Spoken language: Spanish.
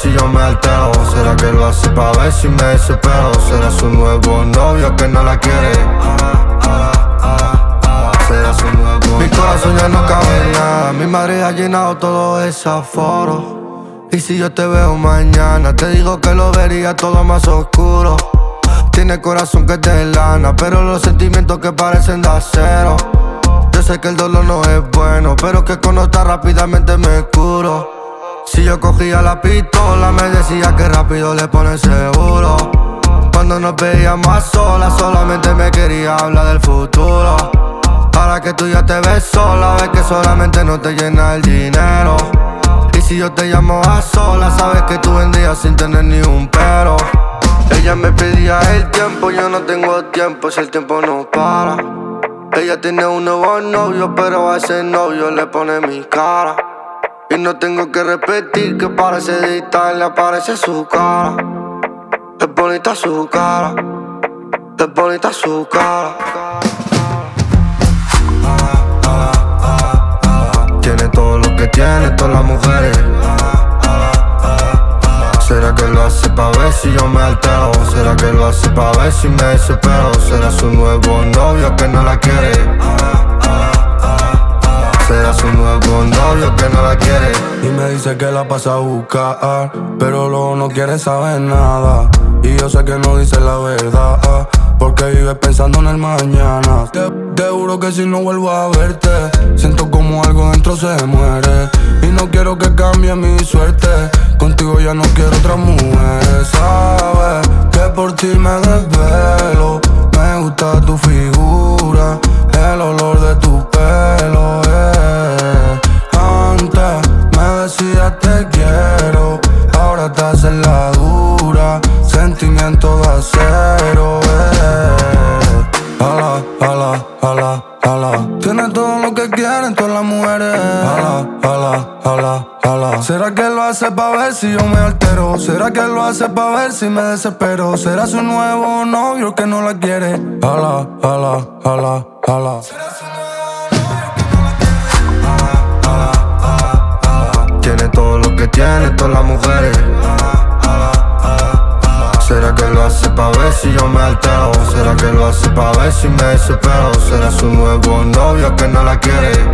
si yo me altero? ¿Será que lo hace pa' ver si me desespero? ¿Será su nuevo novio que no la quiere? ¿Será su nuevo novio? Mi corazón ya no cabe en nada. Mi madre ha llenado todo ese aforo. Y si yo te veo mañana, te digo que lo vería todo más oscuro. Tiene corazón que es de lana, pero los sentimientos que parecen de acero. Yo sé que el dolor no es bueno, pero que con otra rápidamente me curo. Si yo cogía la pistola, me decía que rápido le pone seguro. Cuando nos veíamos a solas, solamente me quería hablar del futuro. Ahora que tú ya te ves sola, ves que solamente no te llena el dinero. Y si yo te llamo a solas, sabes que tú vendrías sin tener ni un pero. Ella me pedía el tiempo, yo no tengo tiempo si el tiempo no para. Ella tiene un nuevo novio, pero a ese novio le pone mi cara. Y no tengo que repetir que para ese dictar le aparece su cara. Es bonita su cara, es bonita su cara. Tiene todo lo que tiene todas las mujeres. ¿Será que lo hace pa' ver si yo me altero? ¿Será que lo hace pa' ver si me desespero? ¿Será su nuevo novio que no la quiere? ¿Será su nuevo novio que no la quiere? Y me dice que la pasa a buscar, pero luego no quiere saber nada. Y yo sé que no dice la verdad, porque vive pensando en el mañana. Te juro que si no vuelvo a verte, siento como algo dentro se muere. Y no quiero que cambie mi suerte, contigo ya no quiero otra mujer. Sabes que por ti me desvelo, me gusta tu figura, el olor de tu pelo, Antes me decías te quiero, ahora estás en la dura, sentimiento de acero, Ala, ala, ala, ala. Tiene todo lo que quieren todas las mujeres. Ala, ala, ala, ala. ¿Será que lo hace pa' ver si yo me altero? ¿Será que lo hace pa' ver si me desespero? ¿Será su nuevo novio que no la quiere? Ala, ala, ala, ala. Tiene todo lo que tiene todas las mujeres. ¿Será que lo hace pa' ver si yo me altero? ¿Será que lo hace pa' ver si me desespero? ¿Será su nuevo novio que no la quiere?